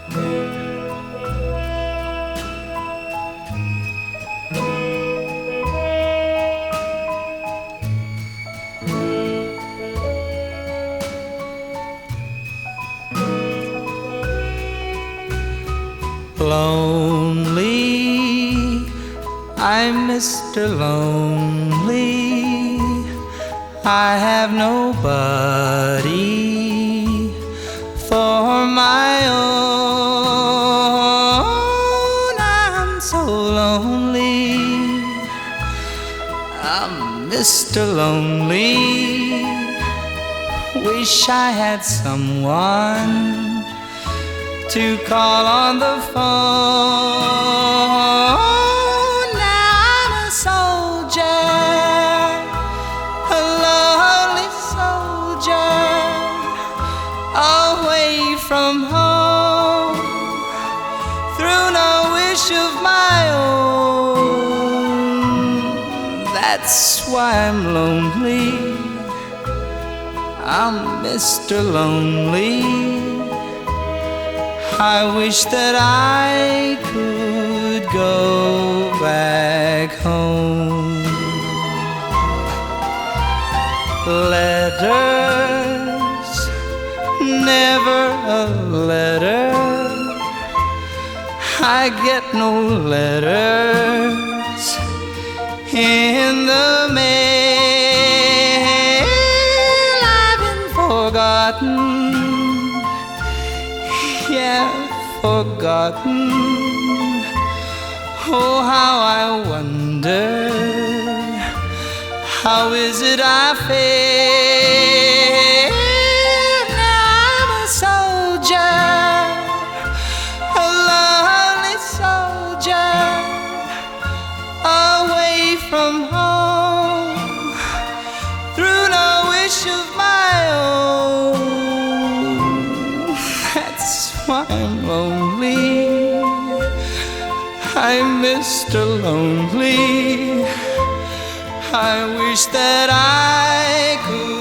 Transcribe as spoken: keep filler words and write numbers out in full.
Lonely, I'm Mister Lonely. I have nobody for my own. I'm so lonely. I'm Mister Lonely. Wish I had someone to call on the phone. Now I'm a soldier, a lonely soldier, away from home, through no wish of my own. That's why I'm lonely. I'm Mister Lonely. I wish that I could go back home. Letters, never a letter. I get no letters in the mail. I've been forgotten, yeah, forgotten. Oh, how I wonder, how is it I feel? Now I'm a soldier, a lonely soldier, away from home, through no wish of my own. That's why I'm lonely. I'm Mister Lonely. I wish that I could